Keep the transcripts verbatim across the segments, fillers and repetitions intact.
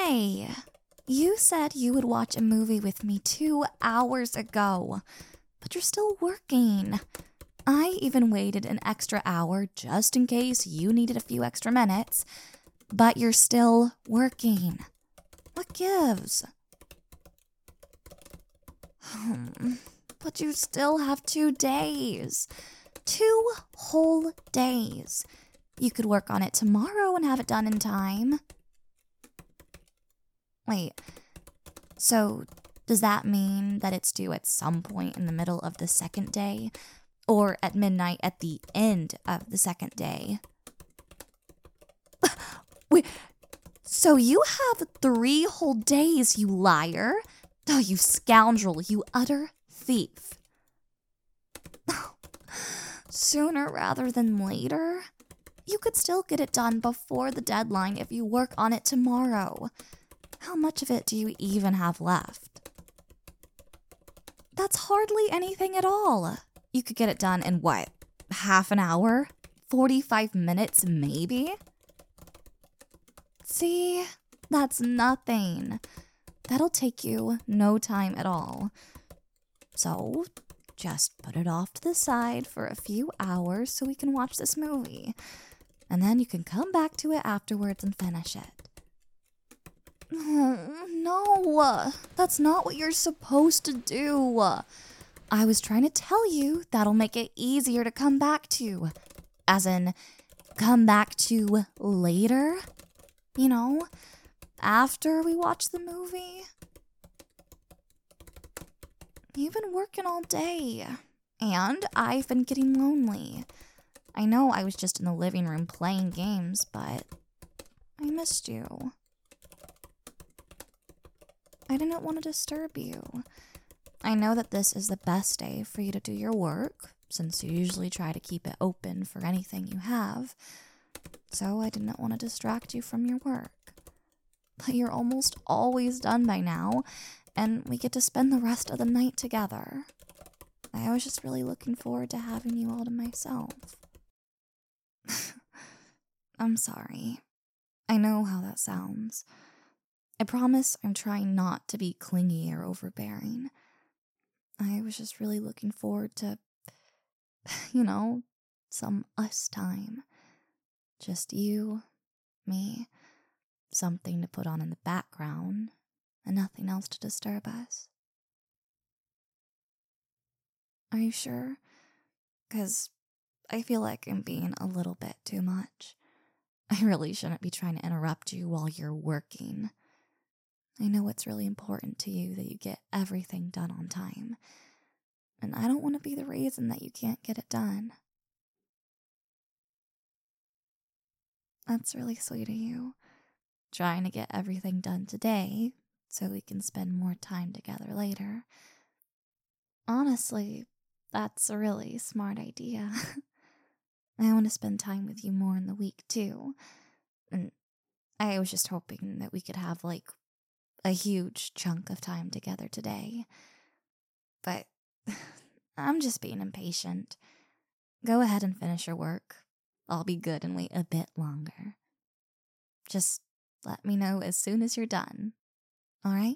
Hey, you said you would watch a movie with me two hours ago, but you're still working. I even waited an extra hour just in case you needed a few extra minutes, but you're still working. What gives? Hmm, but you still have two days. Two whole days. You could work on it tomorrow and have it done in time. Wait, so does that mean that it's due at some point in the middle of the second day? Or at midnight at the end of the second day? Wait, so you have three whole days, you liar. Oh, you scoundrel, you utter thief. Sooner rather than later? You could still get it done before the deadline if you work on it tomorrow. How much of it do you even have left? That's hardly anything at all. You could get it done in what? Half an hour? forty-five minutes, maybe? See? That's nothing. That'll take you no time at all. So, just put it off to the side for a few hours so we can watch this movie. And then you can come back to it afterwards and finish it. No, that's not what you're supposed to do. I was trying to tell you that'll make it easier to come back to. As in, come back to later. You know, after we watch the movie. You've been working all day. And I've been getting lonely. I know I was just in the living room playing games, but I missed you. I didn't want to disturb you. I know that this is the best day for you to do your work, since you usually try to keep it open for anything you have. So I didn't want to distract you from your work. But you're almost always done by now, and we get to spend the rest of the night together. I was just really looking forward to having you all to myself. I'm sorry. I know how that sounds. I promise I'm trying not to be clingy or overbearing. I was just really looking forward to, you know, some us time. Just you, me, something to put on in the background, and nothing else to disturb us. Are you sure? 'Cause I feel like I'm being a little bit too much. I really shouldn't be trying to interrupt you while you're working. I know it's really important to you that you get everything done on time. And I don't want to be the reason that you can't get it done. That's really sweet of you. Trying to get everything done today so we can spend more time together later. Honestly, that's a really smart idea. I want to spend time with you more in the week too. And I was just hoping that we could have like a huge chunk of time together today. But I'm just being impatient. Go ahead and finish your work. I'll be good and wait a bit longer. Just let me know as soon as you're done. All right?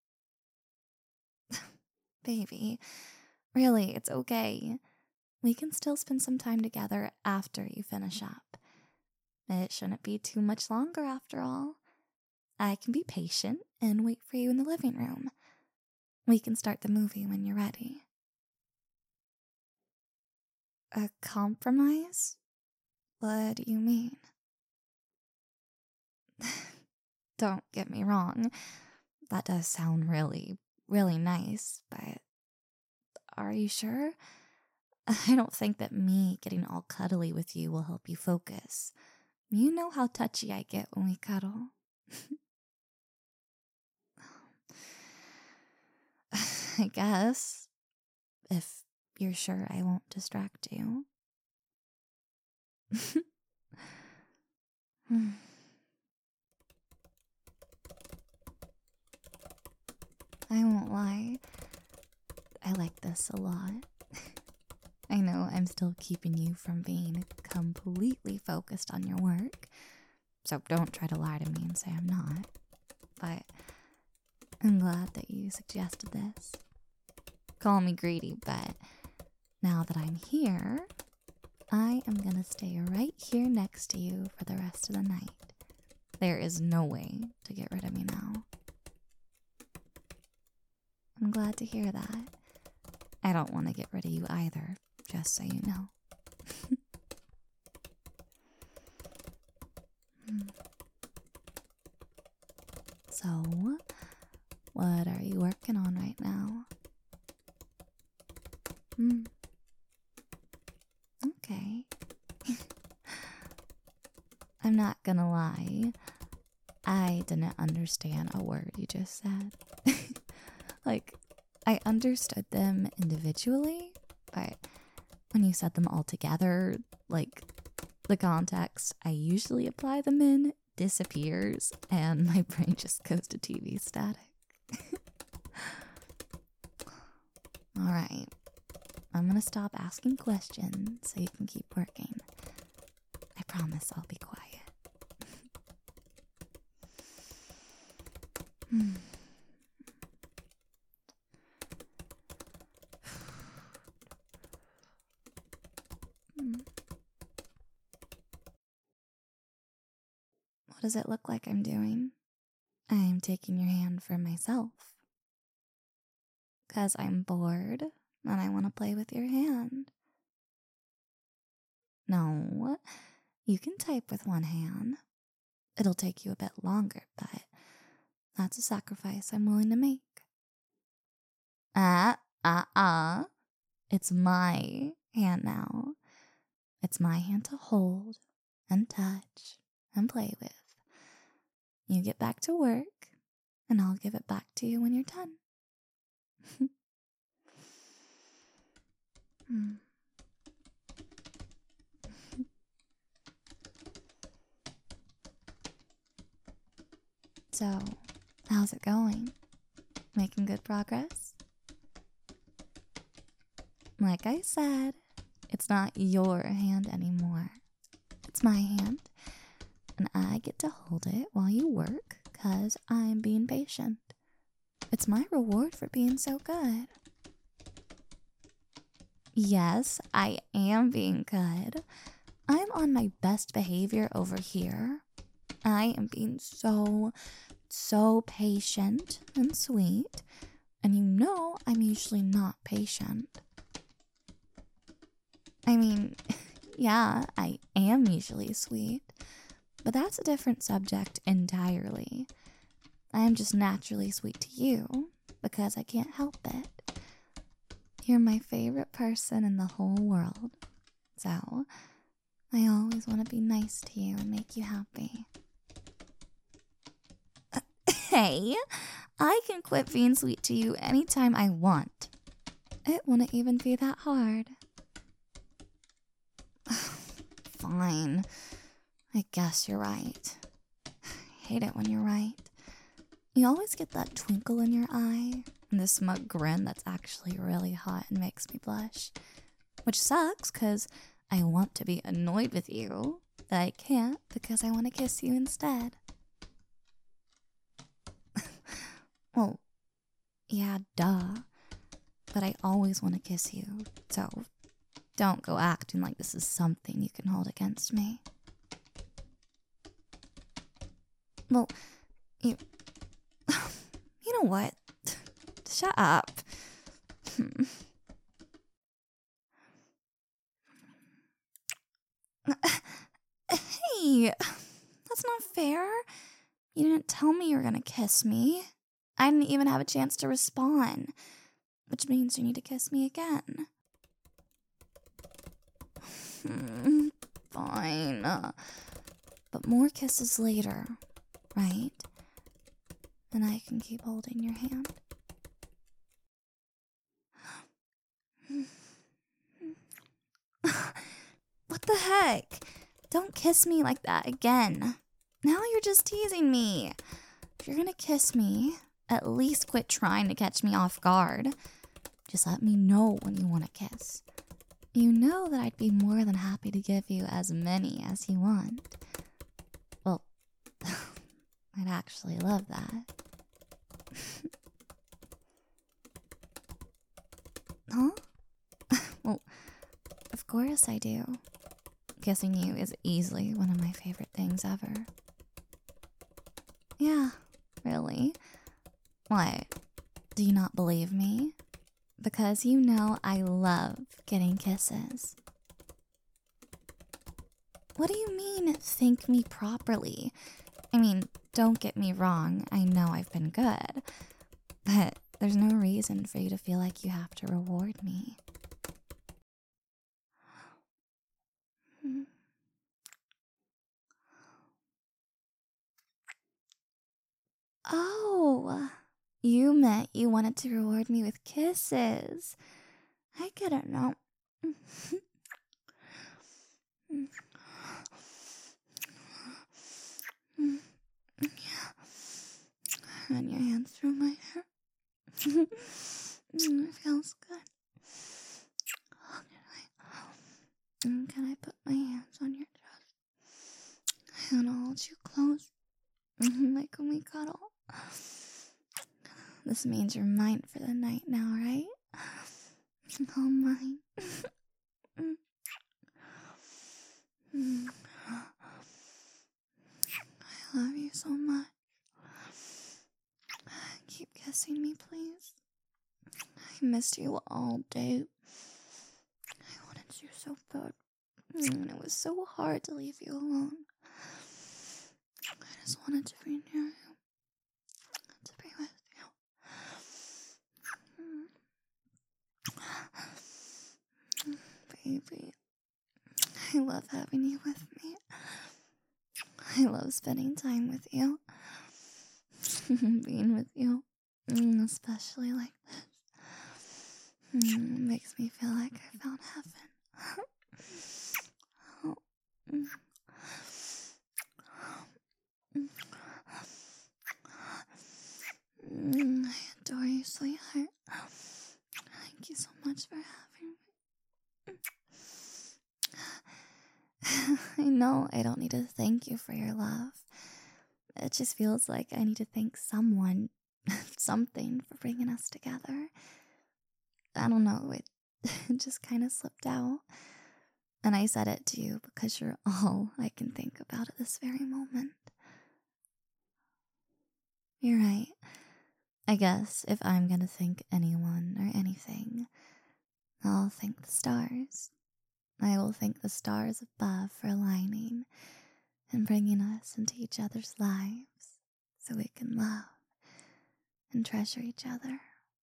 Baby, really, it's okay. We can still spend some time together after you finish up. It shouldn't be too much longer after all. I can be patient and wait for you in the living room. We can start the movie when you're ready. A compromise? What do you mean? Don't get me wrong. That does sound really, really nice, but are you sure? I don't think that me getting all cuddly with you will help you focus. You know how touchy I get when we cuddle. I guess, if you're sure I won't distract you. I won't lie, I like this a lot. I know I'm still keeping you from being completely focused on your work, so don't try to lie to me and say I'm not. but I'm glad that you suggested this. Call me greedy, but now that I'm here, I am gonna stay right here next to you for the rest of the night. There is no way to get rid of me now. I'm glad to hear that. I don't want to get rid of you either, just so you know. So, what are you working on right now? Hmm. Okay. I'm not gonna lie. I didn't understand a word you just said. Like, I understood them individually, but when you said them all together, like, the context I usually apply them in disappears and my brain just goes to T V static. Alright, I'm gonna stop asking questions so you can keep working. I promise I'll be quiet. Hmm. What does it look like I'm doing? I'm taking your hand for myself. Because I'm bored and I want to play with your hand. No, you can type with one hand. It'll take you a bit longer, but that's a sacrifice I'm willing to make. Ah, ah, ah. It's my hand now. It's my hand to hold and touch and play with. You get back to work, and I'll give it back to you when you're done. hmm. So, how's it going? Making good progress? Like I said, it's not your hand anymore. It's my hand, and I get to hold it while you work because I'm being patient. It's my reward for being so good. Yes, I am being good. I'm on my best behavior over here. I am being so, so patient and sweet, and you know I'm usually not patient. I mean, yeah, I am usually sweet, but that's a different subject entirely. I am just naturally sweet to you because I can't help it. You're my favorite person in the whole world, so I always want to be nice to you and make you happy. Uh, hey, I can quit being sweet to you anytime I want. It wouldn't even be that hard. Fine. I guess you're right. I hate it when you're right. You always get that twinkle in your eye and this smug grin that's actually really hot and makes me blush. Which sucks because I want to be annoyed with you, but I can't because I want to kiss you instead. Well, yeah, duh. But I always want to kiss you, so don't go acting like this is something you can hold against me. Well, you... You know what? Shut up. Hmm. Hey, that's not fair. You didn't tell me you were gonna kiss me. I didn't even have a chance to respond, which means you need to kiss me again. Hmm, fine. Uh, but more kisses later, right? And I can keep holding your hand. What the heck? Don't kiss me like that again. Now you're just teasing me. If you're gonna kiss me, at least quit trying to catch me off guard. Just let me know when you want to kiss. You know that I'd be more than happy to give you as many as you want. Well, I I'd actually love that. Huh? Well, of course I do. Kissing you is easily one of my favorite things ever. Yeah, really? What? Do you not believe me? Because you know I love getting kisses. What do you mean, thank me properly? I mean, don't get me wrong, I know I've been good. But there's no reason for you to feel like you have to reward me. Oh, you meant you wanted to reward me with kisses. I get it now. Run your hands through my hair. It feels good. Oh, can I, can I put my hands on your chest? And I'll hold you close. Like when we cuddle. This means you're mine for the night now, right? All mine. I love you so much. Keep kissing me, please. I missed you all day. I wanted you so bad. And it was so hard to leave you alone. I just wanted to be near you. To be with you. Baby. I love having you with me. I love spending time with you. Being with you. Especially like this. It makes me feel like I found heaven. Oh. I adore you, sweetheart. Thank you so much for having me. I know I don't need to thank you for your love. It just feels like I need to thank someone, something for bringing us together. I don't know, it, it just kind of slipped out. And I said it to you because you're all I can think about at this very moment. You're right. I guess if I'm gonna thank anyone or anything, I'll thank the stars. I will thank the stars above for aligning and bringing us into each other's lives so we can love and treasure each other.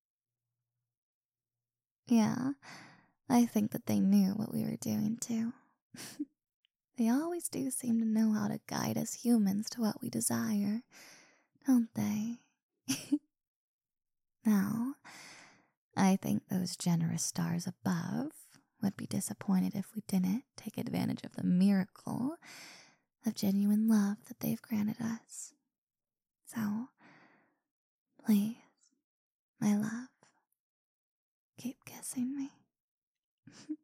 Yeah, I think that they knew what we were doing too. They always do seem to know how to guide us humans to what we desire, don't they? Now, I think those generous stars above would be disappointed if we didn't take advantage of the miracle of genuine love that they've granted us. So, please, my love, keep kissing me.